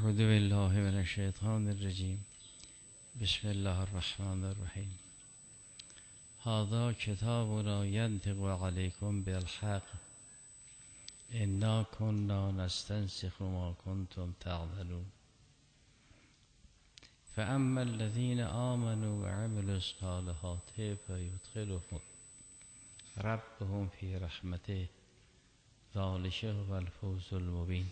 اعوذ بالله من الشیطان الرجیم. بسم الله الرحمن الرحیم. هذا کتابنا ینطق علیکم بالحق انا كنا نستنسخ ما کنتم تعملون. فاما الذين آمنوا وعملوا الصالحات فيدخلهم ربهم في رحمته ذلك هو الفوز المبين.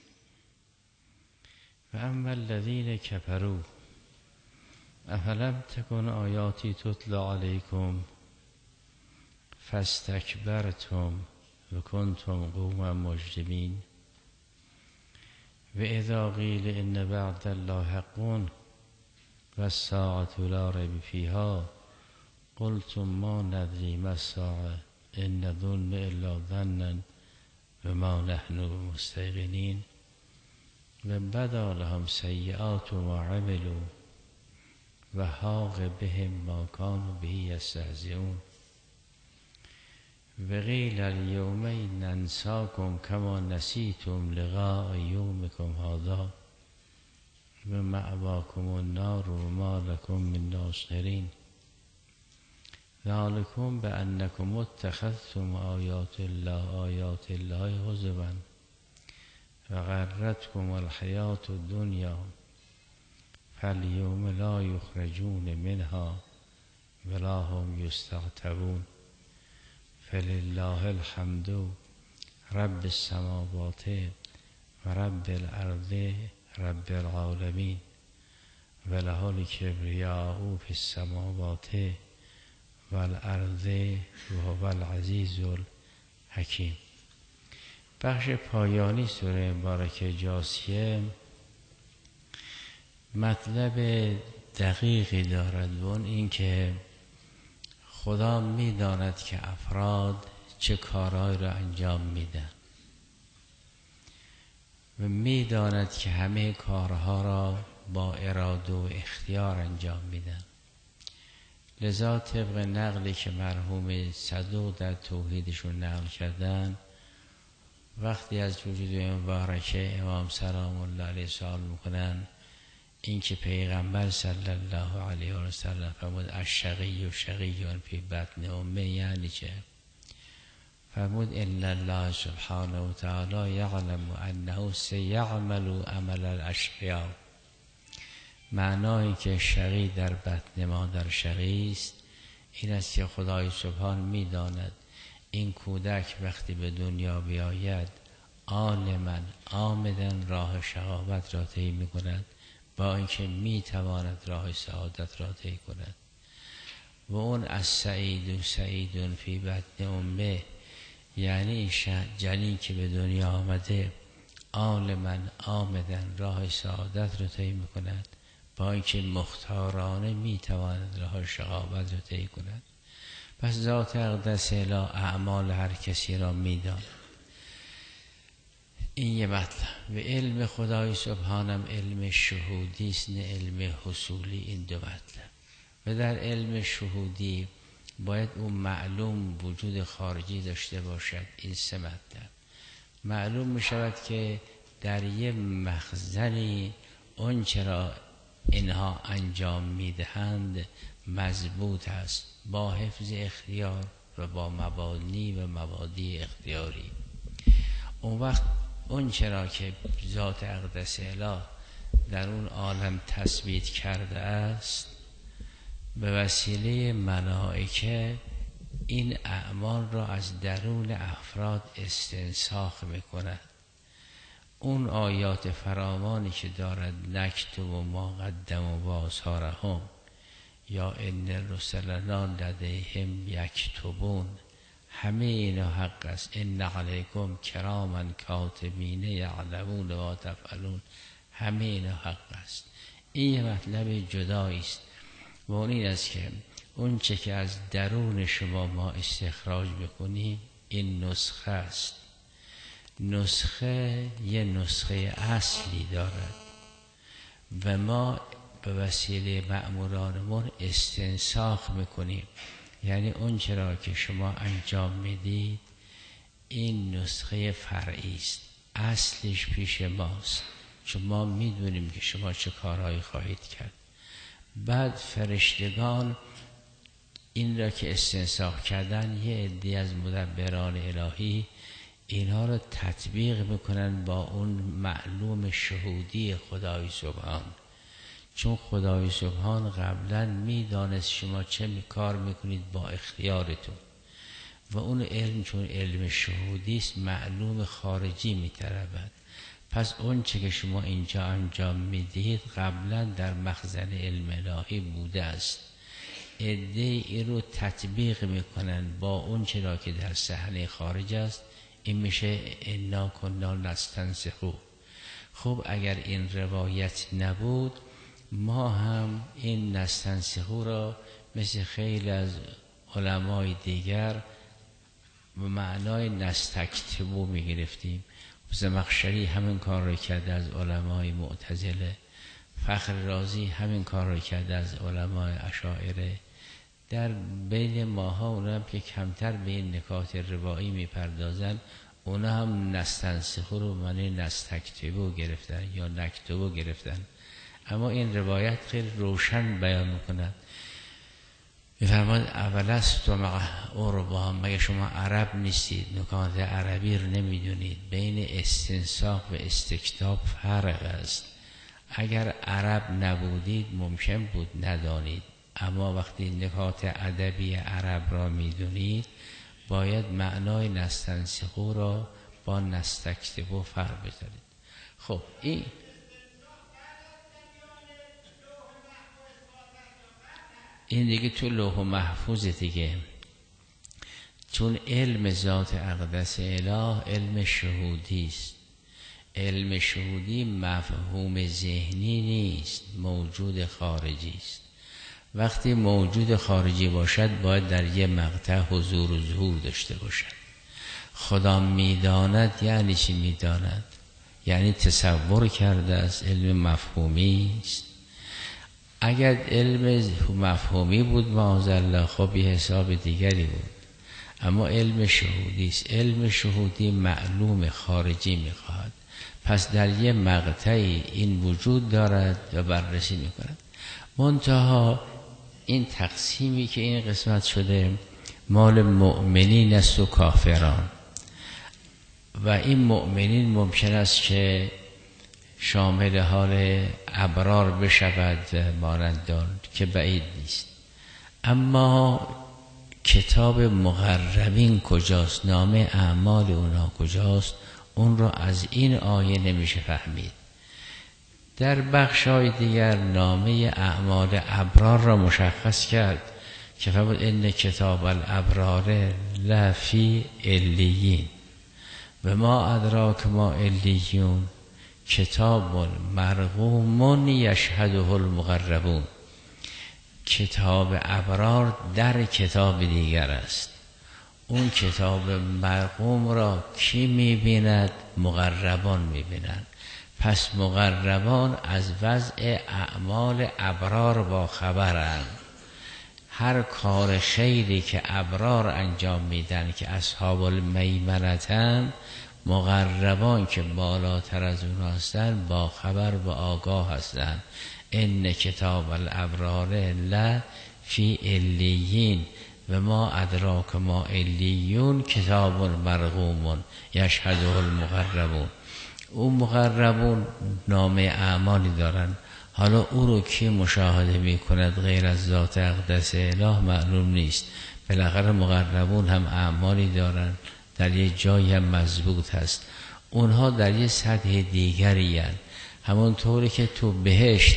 فاما الذين كفروا افلم تكن آیاتی تتلى عليكم فاستكبرتم وكنتم قوما مجرمين. وإذا قيل إن بعد الله حق والساعة لا ريب فيها قلتم ما ندري ما الساعة إن نظن إلا ظنا وما نحن بمستيقنين. وبدا لهم سيئات ما عملوا وحاق بهم ما كانوا به يستهزئون. وقيل اليوم ننساكم كما نسيتم لقاء يومكم هذا ومأواكم النار وما لكم من ناصرين. ذلكم بأنكم اتخذتم آيات الله هزوا وغرتكم الحياة الدنيا فاليوم لا يخرجون منها ولا هم يستعتبون. فلله الحمد رب السماوات ورب الأرض رب العالمين وله الكبرياء في السماوات والارض وهو العزیز الحکیم. بخش پایانی سوره مبارکه جاثیه مطلب دقیقی دارد و اون این که خدا میداند که افراد چه کارهایی را انجام میدن و میداند که همه کارها را با اراده و اختیار انجام میدن. لذا طبق نقلی که مرحوم صدوق در توحیدشون نقل کردن، وقتی از وجود مبارکه امام سلام الله علیه سوال میکنن این که پیغمبر صلی الله علیه و سلم فرمود الشقی و شقی فی بطن امه یعنی چه؟ فرمود ان الله سبحانه و تعالی یعلم انه سیعمل عمل الاشقیاء. معنایی که شقی در بطن مادر شقی است این است که خدای سبحان میداند این کودک وقتی به دنیا بیاید عالما عامدا راه شقاوت را طی میکند با اینکه میتواند راه سعادت را طی کند. و اون از سعید فی بطن امه یعنی این جنین که به دنیا آمده عالما آمدن راه سعادت را طی میکند با اینکه مختارانه میتواند راه شقاوت را طی کند. پس ذات اقدس الی اعمال هر کسی را میداند. این یه مطلب. و علم خدای سبحانم علم شهودی است نه علم حصولی. این دو مطلب. و در علم شهودی باید اون معلوم وجود خارجی داشته باشد. این سه مطلب. معلوم می شود که در یه مخزنی اون چرا اینها انجام میدهند مضبوط است با حفظ اختیار و با مبانی و مبادی اختیاری. اون وقت اون چرا که ذات اقدس اله در اون عالم تثبیت کرده است به وسیله ملائکه این اعمال را از درون افراد استنساخ میکند. اون آیات فراوانی که دارد نکتب و ما قدم و آثارهم یا ان رسلنا لدیهم یکتبون همه اینا حق است. ان علیکم کراما کاتبین یعلمون ما تفعلون همه اینا حق است. این یه مطلب جدایی است و اون این است که اون چه که از درون شما ما استخراج بکنیم این نسخه است. نسخه یه نسخه اصلی دارد و ما به وسیله مأمورانمون استنساخ میکنیم. یعنی اون چرا که شما انجام میدید این نسخه فرعی است، اصلش پیش ماست. چون ما میدونیم که شما چه کارهایی خواهید کرد. بعد فرشتگان این را که استنساخ کردن، یه عده از مدبران الهی اینها را تطبیق میکنن با اون معلوم شهودی خدای سبحان. چون خدای سبحان قبلا میدانست شما چه کار میکنید با اختیارتون و اون علم چون علم شهودی است معلوم خارجی میطلبد. پس اون چه که شما اینجا انجام میدهید قبلا در مخزن علم الهی بوده است. عده ای رو تطبیق میکنن با اون چرا که در صحنه خارج است. این میشه انا کنا نستنسخو. خب اگر این روایت نبود ما هم این نستنسخو را مثل خیلی از علمای دیگر به معنای نستکتبو میگرفتیم. زمخشری همین کار را کرده از علمای معتزله، فخر رازی همین کار را کرده از علمای اشاعره. در بین ماها اونا هم که کمتر به این نکات روایی میپردازن، اونا هم نستنسخو رو معنی نستکتبو گرفتن یا نکتبو گرفتن. اما این روایت خیلی روشن بیان میکند. میفرماد اولست و مع عربا، مگه شما عرب نیستید؟ نکات عربی رو نمیدونید؟ بین استنساخ و استکتاب فرق است. اگر عرب نبودید ممکن بود ندانید، اما وقتی نکات ادبی عرب را میدونید باید معنای نستنسخو را با نستکتبو فرق بذارید. خب این دیگه تو لوح محفوظ دیگه. چون علم ذات اقدس اله علم شهودی است. علم شهودی مفهوم ذهنی نیست، موجود خارجی است. وقتی موجود خارجی باشد باید در یه مقطع حضور و ظهور داشته باشد. خدا میداند یعنی چی میداند؟ یعنی تصور کرده است. علم مفهومی است. اگر علم مفهومی بود معاذالله خب یه حساب دیگری بود، اما علم شهودی است. علم شهودی معلوم خارجی میخواهد. پس در یه مقطعی این وجود دارد و بررسی میکند. منتها این تقسیمی که این قسمت شده مال مؤمنین است و کافران، و این مؤمنین ممکن است که شامل حال ابرار بشود مانندان که بعید نیست. اما کتاب مقربین کجاست؟ نامه اعمال اونا کجاست؟ اون رو از این آیه نمیشه فهمید. در بخشای دیگر نامه اعمال ابرار را مشخص کرد که فرمود ان کتاب الابرار لفی علیین و ما ادراک ما علیون کتاب مرقوم یشهده المقربون. کتاب ابرار در کتاب دیگر است. اون کتاب مرقوم را کی میبیند؟ مقربان میبینند. پس مقربان از وضع اعمال ابرار با خبرند. هر کار خیری که ابرار انجام میدن که اصحاب المیمنتن، مقربان که بالاتر از اون هستن با خبر و آگاه هستن. ان کتاب الابرار لا فی علیین و ما ادراک ما علیون کتاب مرقوم یشهده المقربون. اون مقربون نامه اعمالی دارن. حالا او رو کی مشاهده می کند غیر از ذات اقدس اله معلوم نیست. بالاخره مقربون هم اعمالی دارن، در یه جایی هم مضبوط هست. اونها در یه سطح دیگری هست. همونطوری که تو بهشت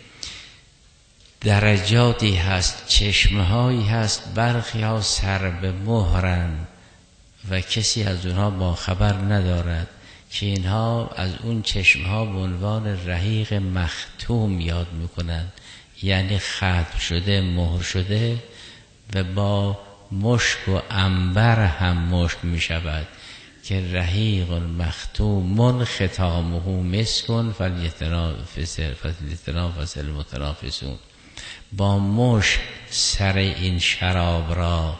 درجاتی هست، چشمهایی هست، برخی ها سر به مهرن و کسی از اونها با خبر ندارد که اینها از اون چشمها به عنوان رحیق مختوم یاد میکنند، یعنی ختم شده، مهر شده و با مشک و عنبر هم مشک می شود که رحیق مختوم ختامه مسک فلیتنافس المتنافسون. با مشک سر این شراب را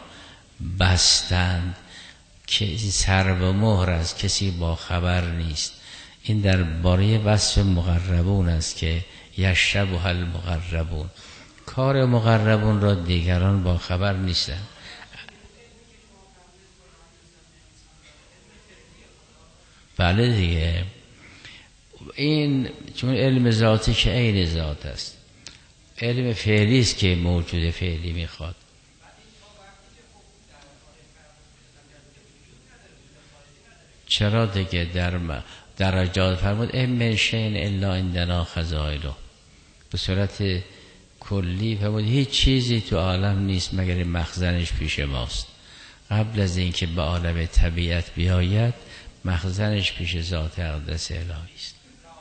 بستند که سر و مهر از کسی با خبر نیست. این درباره وصف مقربون است که یشربها المقربون. کار مقربون را دیگران با خبر نیستند. بله دیگه، این چون علم ذاتی که عین ذات است، علم فعلی است که موجود فعلی میخواد. چرا دیگه در درجات فرمود من شیء الا عندنا خزائنه، به صورت کلی فرمود هیچ چیزی تو عالم نیست مگر مخزنش پیش ماست. قبل از اینکه به عالم طبیعت بیاید مخزنش پیش ذات اقدس الهی است.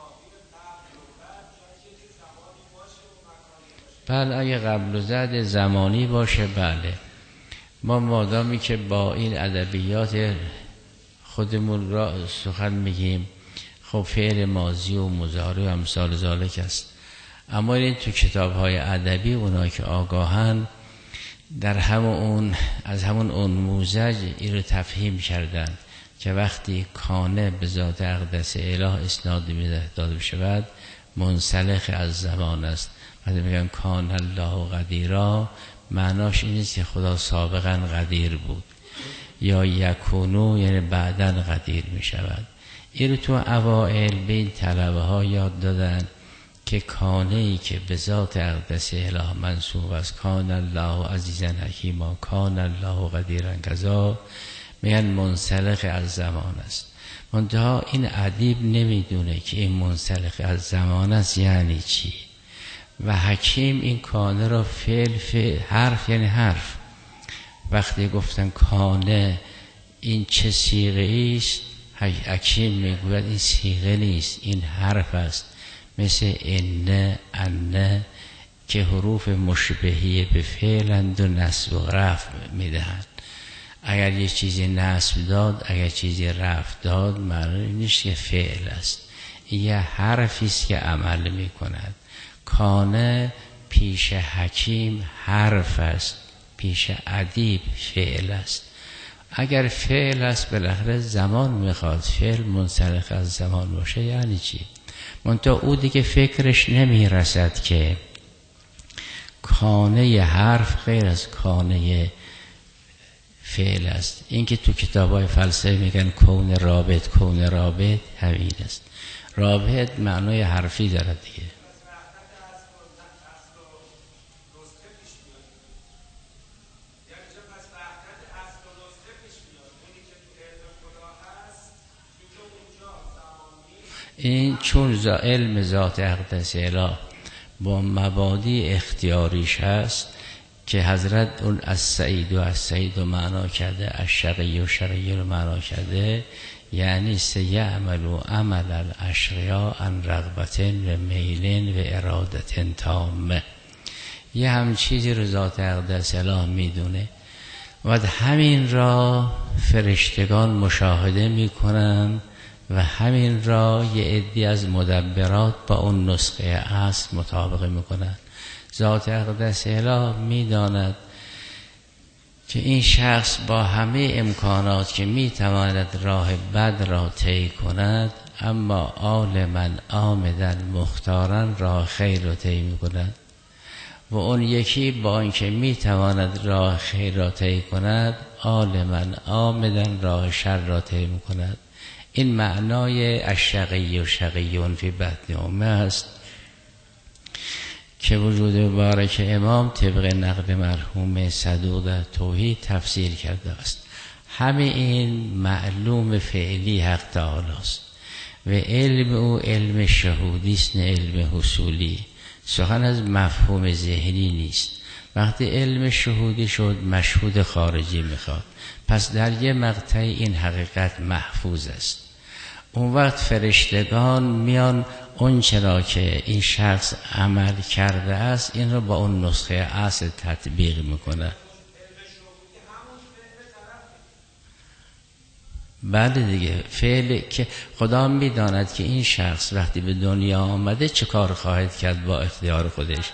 بله اگه قبل و زد زمانی باشه بله. ما مادامی که با این ادبیات خودمون را سخن میگیم، خب فعل ماضی و مضارع و امثال ذالک است. اما این تو کتاب‌های ادبی اونایی که آگاهن در از همون انموزج این رو تفهیم کردند که وقتی کانه به ذات اقدس اله اسناد داده بشود منسلخ از زمان است. وقتی میگن کان الله قدیرا، معناش این نیست که خدا سابقا قدیر بود، یا یکونو یعنی بعداً قدیر می شود. این رو تو اوائل به این طلبه ها یاد دادن که کانه ای که به ذات اقدس اله منصوب است، کان الله عزیزا حکیما، کان الله قدیرا کذا، میگن منسلخ از زمان است. منتها این ادیب نمیدونه که این منسلخ از زمان است یعنی چی. و حکیم این کانه را فعل حرف یعنی حرف. وقتی گفتن کانه این چه صیغه است، حکیم میگوید این صیغه نیست، این حرف است. مثل انه، انه که حروف مشبهی به فعلند و نصب و رفع میدهند. اگر یه چیزی نصب داد، اگر چیزی رفع داد، معنی نیست که فعل است. یه حرفی است که عمل میکند. کانه پیش حکیم حرف است، پیش ادیب فعل است. اگر فعل است بالاخره زمان میخواد، فعل منسلخ از زمان باشه یعنی چی؟ منتها او دیگه فکرش نمیرسد که کانه حرف غیر از کانه فعل است. این که تو کتابای فلسفه میگن کون رابط، کون رابط همین است. رابط معنای حرفی دارد دیگه. این چون علم ذات اقدس اله با مبادی اختیاریش هست که حضرت اون از سعید و معنا کرده، از شقی و شقی رو معنا کرده، یعنی سیعملو عمل الاشقیا عن رغبتن و میلن و ارادتن تامه. یه هم چیزی رو ذات اقدس اله میدونه و همین را فرشتگان مشاهده میکنن و همین را یه عدی از مدبرات با اون نسخه اصل مطابقه میکنن. ذات اقدس اله میداند که این شخص با همه امکانات که میتواند راه بد را طی کند، اما عالما عامدا مختارا راه خیر را طی میکند. و اون یکی با اینکه میتواند راه خیر را طی کند، عالما عامدا راه شر را طی میکند. این معنای الشقی و شقیون فی بطن امه است که وجود مبارک امام طبق نقل مرحوم صدوق توحید تفسیر کرده است. همه این معلوم فعلی حق تعالی است و علم او علم شهودی است نه علم حصولی. سخن از مفهوم ذهنی نیست. وقتی علم شهودی شد مشهود خارجی میخواد، پس در یه مقطع این حقیقت محفوظ است. اون وقت فرشتگان میان اون چرا که این شخص عمل کرده است این رو با اون نسخه اصل تطبیق میکنه. بله دیگه، فعل که خدا میداند که این شخص وقتی به دنیا آمده چه کار خواهد کرد با اختیار خودش.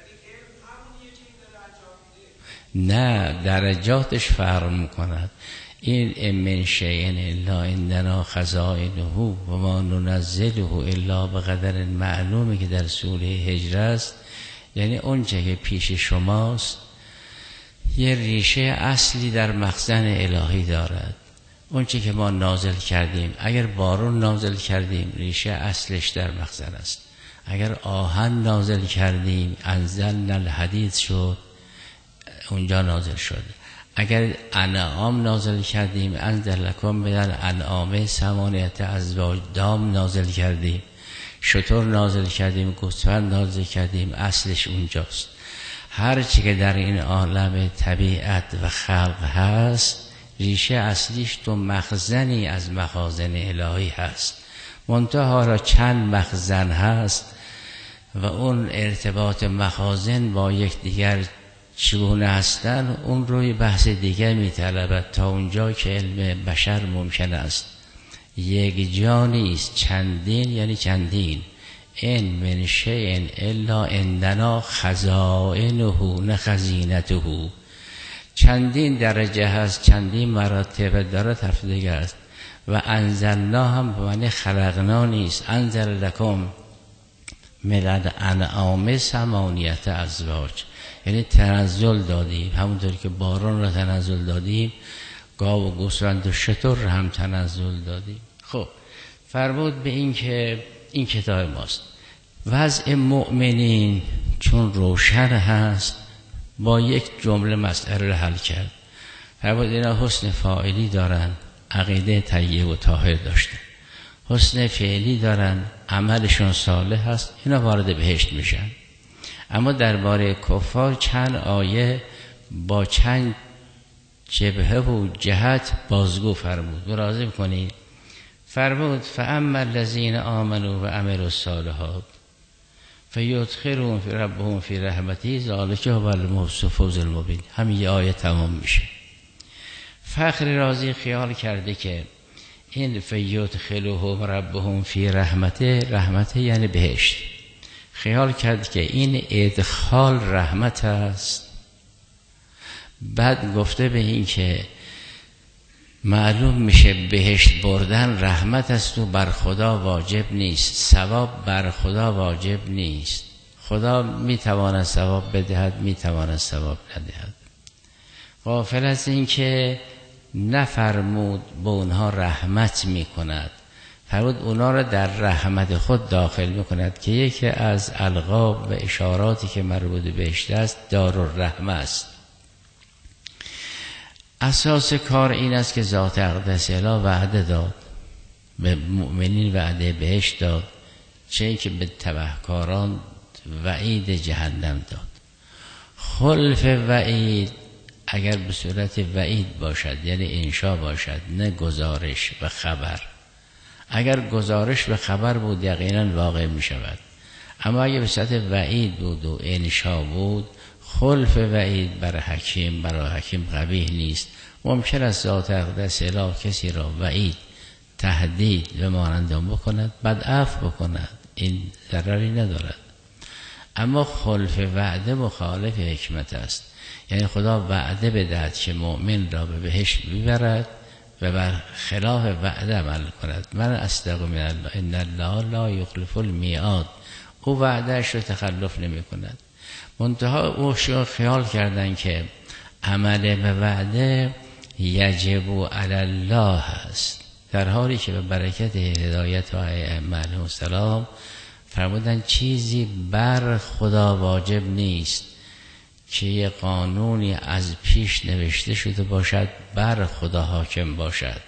نه، درجاتش فرق میکند. این من شیء الا عندنا خزائنه و ما ننزله الا بقدر معلومی که در سوره هجر است. یعنی اون چه که پیش شماست یه ریشه اصلی در مخزن الهی دارد. اون چه که ما نازل کردیم، اگر بارون نازل کردیم ریشه اصلش در مخزن است. اگر آهن نازل کردیم انزلنا الحدید شد، اونجا نازل شد. اگر انعام نازل کردیم انزل لکم من الانعام ثمانیة ازواج، دام نازل کردیم، شتر نازل کردیم، گوسفند نازل کردیم، اصلش اونجاست. هر چی که در این عالم طبیعت و خلق هست ریشه اصلیش تو مخزنی از مخازن الهی هست. منتها را چند مخزن هست و اون ارتباط مخازن با یک دیگر چگونه هستن، اون روی بحث دیگر میطلبد. تا اونجا که علم بشر ممکن است یک جا نیست، چندین یعنی چندین. این من شیء الا عندنا خزائنه نه خزینته. چندین درجه هست، چندین مراتب داره، تفسیر است. و انزلنا هم به معنی خلقنا نیست. انزل لکم من الانعام ثمانیة ازواج، یعنی تنزل دادیم. همونطور که باران را تنزل دادیم، گاو و گوسفند و شتر را هم تنزل دادیم. خب فرمود به این که این کتاب ماست. وضع مؤمنین چون روشن هست با یک جمله مسئله را حل کرد. فرمود اینا حسن فاعلی دارن، عقیده طیب و طاهر داشتن، حسن فعلی دارن، عملشون صالح هست، اینا وارد بهشت میشن. اما درباره کفار چند آیه با چند جبهه و جهت بازگو فرمود. مراجعه کنید. فرمود فاما الذین آمنوا و عملوا الصالحات فیدخلهم فی ربهم فی رحمته ذلک هو الفوز المبین. همین یه آیه تمام میشه. فخر رازی خیال کرده که این فیدخلهم ربهم فی رحمته یعنی بهشت. خیال کرد که این ادخال رحمت است. بعد گفته به این که معلوم میشه بهشت بردن رحمت است و بر خدا واجب نیست، ثواب بر خدا واجب نیست. خدا میتواند ثواب بدهد، میتواند ثواب ندهد. غافل از این که نفرمود به اونها رحمت میکند، فرمود اونا را در رحمت خود داخل میکند که یکی از القاب و اشاراتی که مربوط بهشت است دارالرحمه است. اساس کار این است که ذات اقدس اله وعده داد، به مؤمنین وعده بهشت داد، چه که به تبهکاران وعید جهنم داد. خلف وعید اگر به صورت وعید باشد یعنی انشا باشد، نه گزارش و خبر. اگر گزارش و خبر بود یقینا واقع می شود. اما اگر به صورت وعید بود و انشا بود، خلف وعید برای حکیم قبیح نیست. ممکن است ذات اقدس اله کسی را وعید، تهدید و مانندان بکند، بعد عفو بکند، این ضرری ندارد. اما خلف وعده مخالف حکمت است. یعنی خدا وعده بدهد که مؤمن را به بهشت ببرد و بر خلاف وعده عمل کند. من اصدق من الله ان الله لا یخلف المیعاد. او وعدهش رو تخلف نمی کند. منتها او خیال کردن که عمل به وعده یجب علی الله است، در حالی که به برکت هدایت و ائمه علیهم السلام فرمودن چیزی بر خدا واجب نیست که یه قانونی از پیش نوشته شده باشد بر خدا حاکم باشد.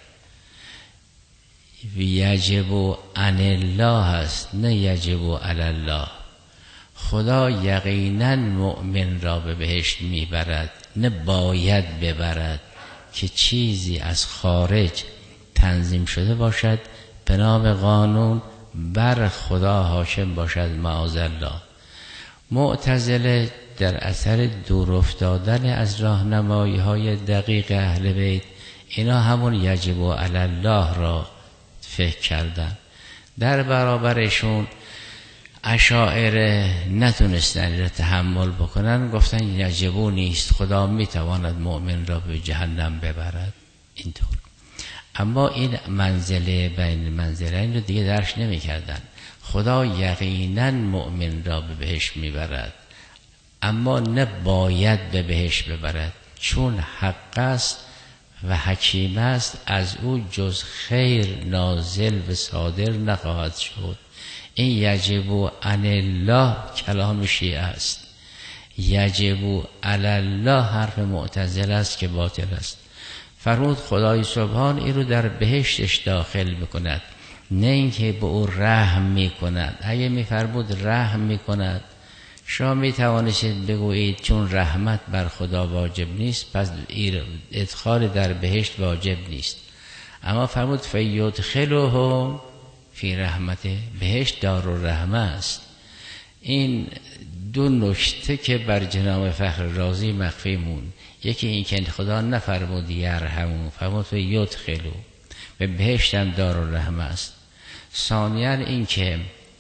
یجب عن الله است، نه یجب علی الله. خدا یقینا مؤمن را به بهشت میبرد، نه باید ببرد که چیزی از خارج تنظیم شده باشد به نام قانون بر خدا حاکم باشد معاذالله. معتزله در اثر دور افتادن از راهنمایی های دقیق اهل بیت، اینا همون یجب علی الله را فکر کردن. در برابرشون اشاعره نتونستن را تحمل بکنن، گفتن یجبو نیست، خدا میتواند مؤمن را به جهنم ببرد. اینطور. اما این منزله بین منزلین رو دیگه درک نمی کردن. خدا یقینا مؤمن را به بهشت میبرد، اما نه باید به بهشت ببرد، چون حق است و حکیم است، از او جز خیر نازل و صادر نخواهد شد. این یجب عن الله کلام شیعه است. یجب علی الله حرف معتزله است که باطل است. فرمود خدای سبحان این رو در بهشتش داخل میکند، نه اینکه به او رحم میکند. اگه میفرمود رحم میکند، شما میتوانید بگویید چون رحمت بر خدا واجب نیست پس ادخال در بهشت واجب نیست. اما فرمود فیدخلهم فی رحمته، بهشت دارالرحمه است. این دو نکته که بر جناب فخر رازی مخفی مون. یکی این که خدا نفرمود یرحمون، فرمود فیدخلوا، به بهشت هم دارالرحمه است. ثانیاً این که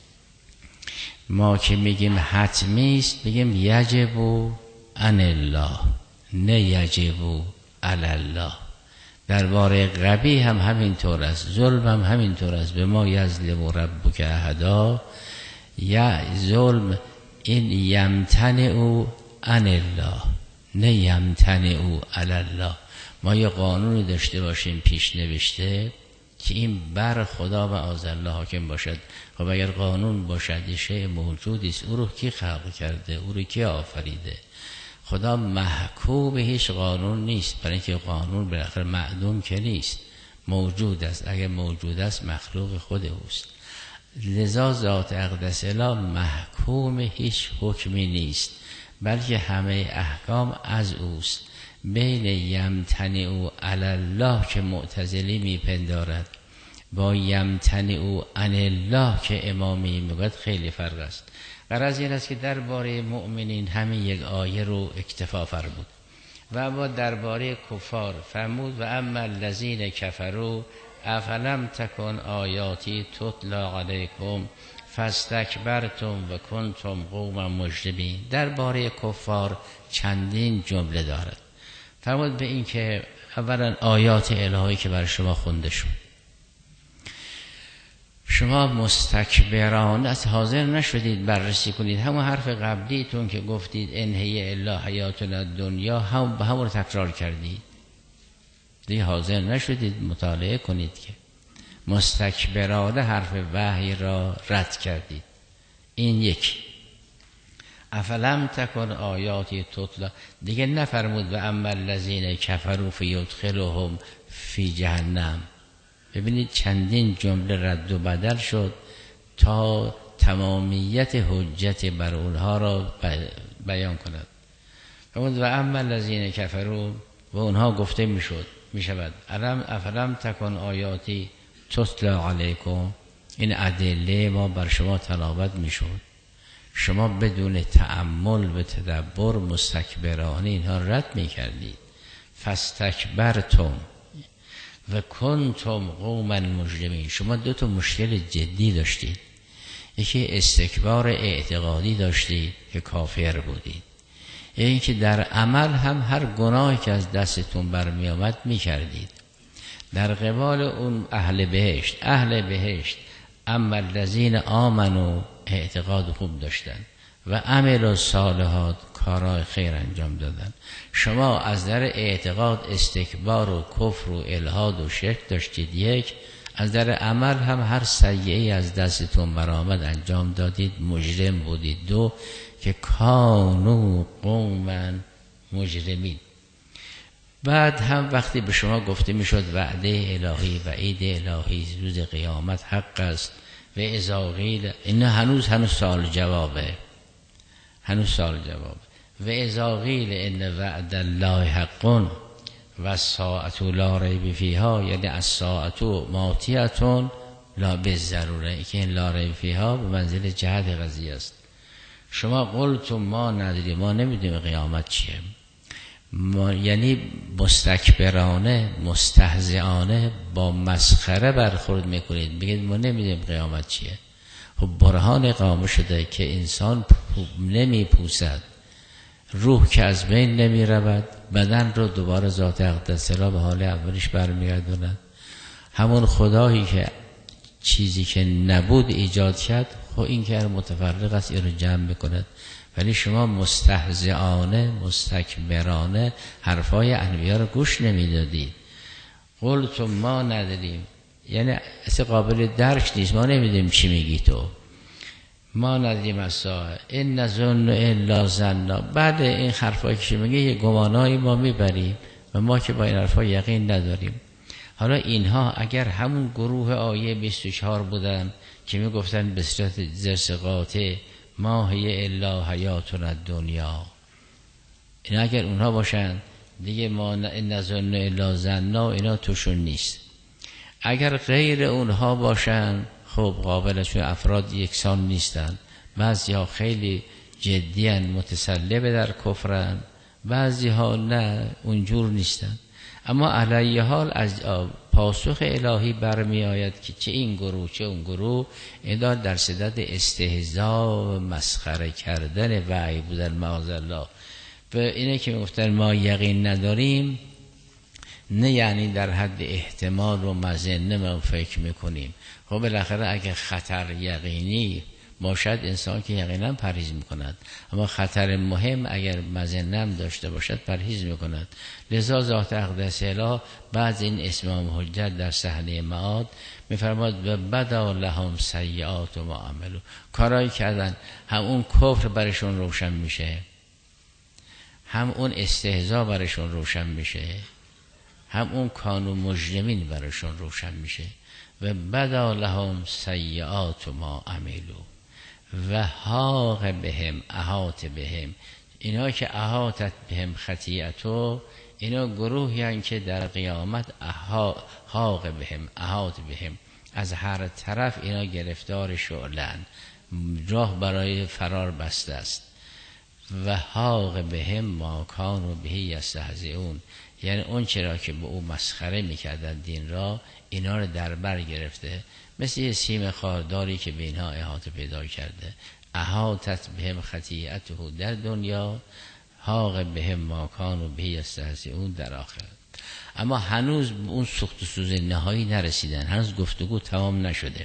ما که میگیم حتمی است بگیم یجب عن الله، نه یجب علی الله. درباره قبیح هم همینطور است، ظلم هم همینطور است. به ما یظلم ربک احدا، یا ظلم این یمتنع عن الله، نه یمتنع علی الله. ما یه قانونی داشته باشیم پیش نوشته که این بر خدا و الله حاکم باشد. خب اگر قانون باشد یه شیء موجودی است، او رو کی خلق کرده، او رو کی آفریده؟ خدا محکوم به هیچ قانون نیست، برای اینکه قانون بالاخره معدوم که نیست، موجود است. اگر موجود است مخلوق خود اوست. لذا ذات اقدس اله محکوم هیچ حکمی نیست، بلکه همه احکام از اوست. بین یمتنع علی الله که معتزلی میپندارد با یمتنع عن الله که امامی میگوید خیلی فرق است. غرض این است که درباره مؤمنین همین یک آیه رو اکتفا فرمود و اما درباره کفار فرمود و اما الذین کفروا افلم تکن آیاتی تتلا علیکم فاستکبرتم و کنتم قوما مجرمین. درباره کفار چندین جمله دارد. فرمود به این که اولا آیات الهی که بر شما خونده شد، شما مستکبرانه از حاضر نشدید بررسی کنید. همون حرف قبلیتون که گفتید انهی الا حیاتنا دنیا، همون رو تکرار کردید، دیگه حاضر نشدید مطالعه کنید که مستکبرانه حرف وحی را رد کردید. این یک. افلم تکن آیاتی تتلا، دیگه نفرمود و اما الذین کفروا فیدخلهم فی جهنم. ببینید چندین جمله رد و بدل شد تا تمامیت حجت بر اونها را بیان کند. فرمود و اما الذین کفروا، و اونها گفته میشود افلم تکن آیاتی تتلا علیکم، این ادله ما بر شما تلاوت میشد، شما بدون تأمل و تدبر مستکبرانه اینها رد میکردید. فاستکبرتم و کنتم قوما مجرمین. شما دو تا مشکل جدی داشتید. یکی استکبار اعتقادی داشتید که کافر بودید، یکی که در عمل هم هر گناهی که از دستتون برمی آمد میکردید. در قبال اون اهل بهشت اما الذین آمنوا اعتقاد خوب داشتن و عملوا الصالحات کارهای خیر انجام دادن. شما از در اعتقاد استکبار و کفر و الحاد و شرک داشتید یک، از در عمل هم هر سیئه‌ای از دستتون برآمد انجام دادید، مجرم بودید. دو که کانوا قوما مجرمین. بعد هم وقتی به شما گفته میشد وعده الهی و عید الهی روز قیامت حق است و اذا قیل، این هنوز سوال جوابه، و اذا قیل ان وعد الله حق و الساعة لا ریب فیها، یعنی الساعة ماتیة لا بالضروره، که این لا ریب فیها به منزل جهت قضیه است. شما قلتم ما ندریم، ما نمیدونیم قیامت چیه، یعنی مستکبرانه مستهزئانه با مسخره برخورد میکنید، بگید ما نمیدونیم قیامت چیه. خب برهان اقامه شده که انسان نمیپوسد روح که از بین نمی رود، بدن رو دوباره ذات اقدس را به حال اولش برمیگردوند. همون خدایی که چیزی که نبود ایجاد کرد، خب این که متفرق است این رو جمع بکند. ولی شما مستهزئانه مستکبرانه حرفای انبیا رو گوش نمیدادید. قلتم ما نداریم، یعنی اصلا قابل درک نیست، ما نمیدونیم چی میگی تو. ما نداریم اصلا این نظن الا ظنا. بعد این حرفایی که میگه یه گمانایی ما میبریم و ما که با این حرفا یقین نداریم. حالا اینها اگر همون گروه آیه 24 بودن که میگفتن به صورت زرس قاطع ما هی الا حیاتنا دنیا، این اگر اونها باشن دیگه ما نظن الا ظنا اینا توشون نیست. اگر غیر اونها باشن خب قابلشون افراد یکسان نیستن، بعضی ها خیلی جدیان متسلب در کفرن، بعضی ها نه اونجور نیستن. اما علیه حال از پاسخ الهی برمی آید که چه این گروه چه اون گروه اینا در صدد استهزاء و مسخره کردن وحی بودن معاذالله. و اینه که میگفتن ما یقین نداریم، نه یعنی در حد احتمال و مظنه ما فکر میکنیم. خب بالاخره اگه خطر یقینی باشد انسان که یقینا پرهیز میکند، اما خطر مهم اگر مظنه داشته باشد پرهیز میکند. لذا ذات اقدس اله بعد این اسمام حجت در صحنه معاد میفرماد و بدا لهم سیئات ما عملوا. کارایی کردن هم اون کفر برشون روشن میشه، هم اون استهزاء برشون روشن میشه، هم اون کانون مجرمین برشون روشن میشه. و بدا لهم سیئات ما عملوا و حاق بهم احاط بهم. اینا که احاطت بهم خطیئتو، اینا گروهی هستند که در قیامت حاق بهم احاط بهم، از هر طرف اینا گرفتار شعلن، راه برای فرار بسته است. و حاق بهم ما کانوا به یستهزئون، یعنی اون چرا که به او مسخره میکردن دین را، اینا رو در بر گرفته، مثل یه سیم خارداری که به اینها احاطه پیدا کرده. احاطت بهم خطیئته در دنیا، حاق بهم ما کانوا به یستهزئون در آخرت. اما هنوز اون سوخت و سوز نهایی نرسیدن، هنوز گفتگو تمام نشده.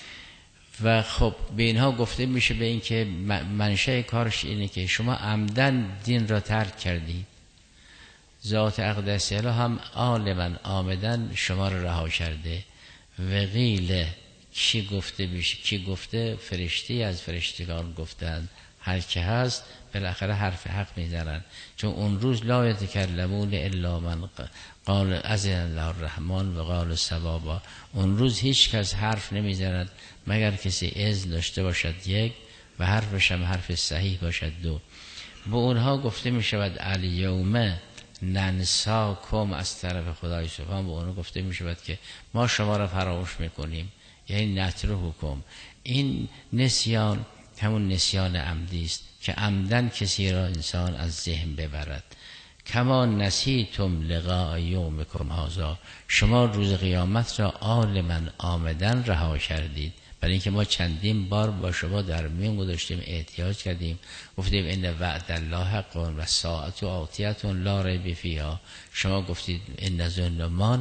و خب به اینها گفته میشه به این که منشأ کارش اینه که شما عمدن دین را ترک کردید، ذات اقدس اله هم عالما آمدن شما را رها کرده. و قیل کی گفته میشه، کی گفته؟ فرشته از فرشتگان گفتند، هر که هست بالاخره حرف حق میزنن. چون اون روز لا یتکلمون الا من قال اذن الله الرحمن و قال صوابا. اون روز هیچ کس حرف نمیزند مگر کسی اذن داشته باشد یک، و حرفش هم حرف صحیح باشد دو. به اونها گفته میشود الیوم ننساکم، از طرف خدای سبحان به اونها گفته میشود که ما شما را فراموش میکنیم، یعنی نترککم. این نسیان همون نسیان عمدی است که عمدن کسی را انسان از ذهن ببرد. کما نسیتم لقاء یومکم هذا، شما روز قیامت را عالما آمدن رها کردید. برای اینکه ما چندین بار با شما در میون گذاشتیم، احتیاج کردیم، گفتیم ان وعد الله حق و ساعت آتیه لا ریب فیها. شما گفتید ان ظن ما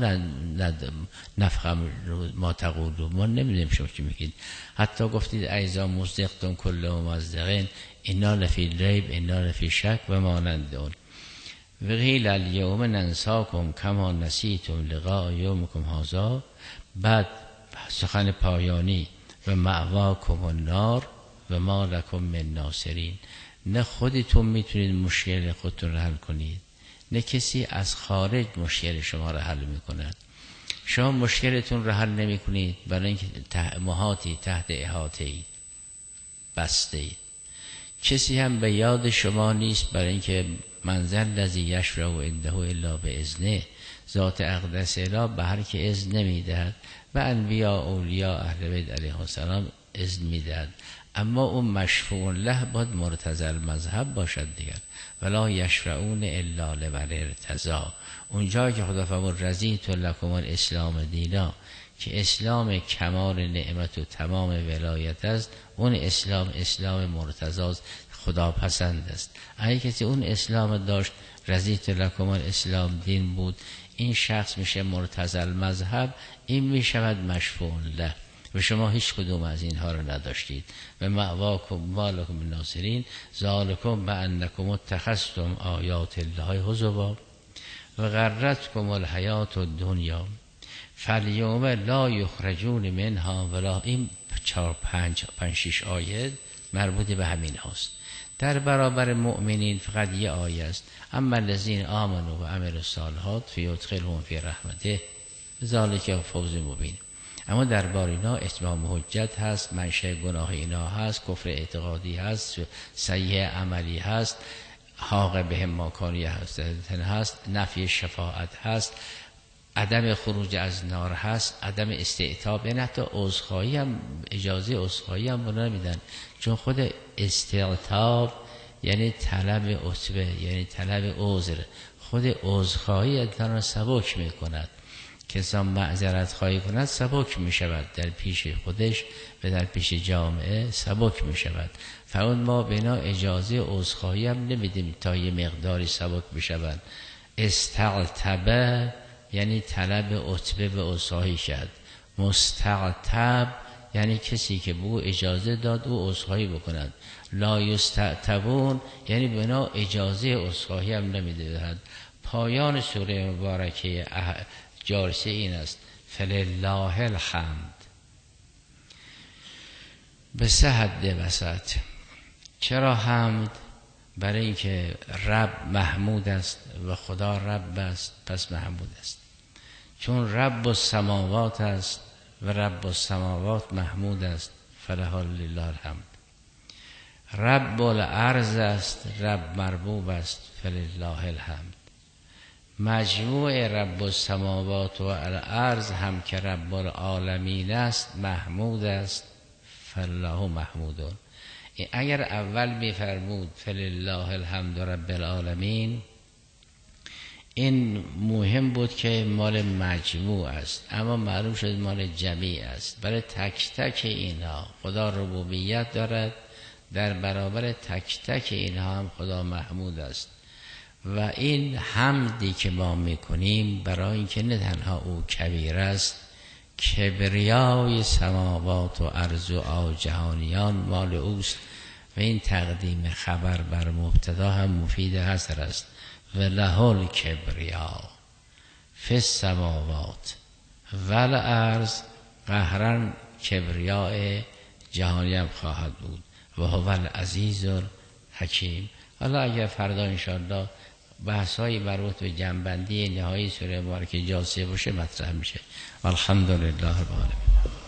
نفهم ما تقولون، ما نمیدونیم شما چی میگید. حتی گفتید ایذا مصدقتم کل ممزقین انا لفی ریب انا لفی شک و مانند اون. و قیل الیوم ننساکم کما نسیتم لقاء یومکم هذا. بعد سخن پایانی و مأواکم النار و ما لکم من ناصرین. نه خودتون میتونید مشکل خودتون رو حل کنید، نه کسی از خارج مشکل شما رو حل میکند. شما مشکلتون رو حل نمی کنید برای اینکه محاطی تحت احاطه اید، بسته اید. کسی هم به یاد شما نیست برای اینکه منزل الذی یشفع عنده الا باذنه. ذات اقدس اله به هر که اذن نمیدهد، و انبیا اولیاء اهل بیت علیهم السلام اذن میدهد، اما اون مشفوع له باید مرتضی المذهب باشد دیگر. ولا یشفعون الا لمن ارتضی. اونجا که خدا فرمود رضیت لکم الاسلام دینا، که اسلام کمال نعمت و تمام ولایت است، اون اسلام مرتضی است. خدا پسند است. اگه کسی اون اسلام داشت، رضیت لکم الاسلام دین بود، این شخص میشه مرتضی المذهب، این میشود مشفوع له و شما هیچ کدوم از اینها رو نداشتید. و مأواکم ما لکم من ناصرین ذالکم بانکم اتخذتم آیات الله هزوا و غرتکم الحیات الدنیا فالیوم لا یخرجون منها ولا. این 4-5-6 آیه مربوط به همین هاست. در برابر مؤمنین فقط یه آیه است: اما الذین آمنوا و عملوا الصالحات فیدخلهم فی رحمته ذلک فوز مبین. اما دربار اینا اتمام حجت هست، منشأ گناه اینا هست، کفر اعتقادی هست، سیئ عملی هست، حاق بهم ما کانوا هست، نفی شفاعت هست، عدم خروج از نار هست، عدم استعتاب. یعنی حتی عذرخواهی هم، اجازه عذرخواهی هم بنا نمیدن، چون خود استعتاب یعنی طلب عتبه، یعنی طلب عذر. خود عذرخواهی انسان را سبک میکند. کسان معذرت خواهی کند سبک می شود، در پیش خودش و در پیش جامعه سبک می شود. فاون ما بنا اجازه عذرخواهی هم نمیدیم تا یه مقداری سبک بشود. استعتبه یعنی طلب عتبه و عذرخواهی کرد. مستعتب یعنی کسی که به او اجازه داد او عذرخواهی بکند. لا یستعتبون یعنی بنا اجازه عذرخواهی هم نمیدهد. پایان سوره مبارکه جالسه این است: فلله الحمد. به سه حد وسط. چرا حمد؟ برای اینکه رب محمود است و خدا رب است، پس محمود است. چون رب السماوات است و رب السماوات محمود است، فله لله الحمد. رب الارض است، رب مربوب است، فلله الحمد. مجموع رب السماوات و الارض هم که رب العالمین است محمود است، فالله محمودون. اگر اول میفرمود فلله الحمد رب العالمین، این مهم بود که مال مجموع است، اما معلوم شد مال جمیع است. برای تک تک اینها خدا ربوبیت دارد، در برابر تک تک اینها هم خدا محمود است. و این حمدی که ما میکنیم برای اینکه نه تنها او کبیر است، کبریای سماوات و ارض و جهانیان مال اوست و این تقدیم خبر بر مبتدا هم مفید حصر است. و له الکبریا فی السماوات و الارض، قهرن کبریای جهانی هم خواهد بود. و هو العزیز الحکیم. حالا اگر فردا انشاءالله بحث‌های مربوط به جنبندی نهایی سوره مبارکه جالسه باشه مطرح میشه. الحمدلله رب العالمین.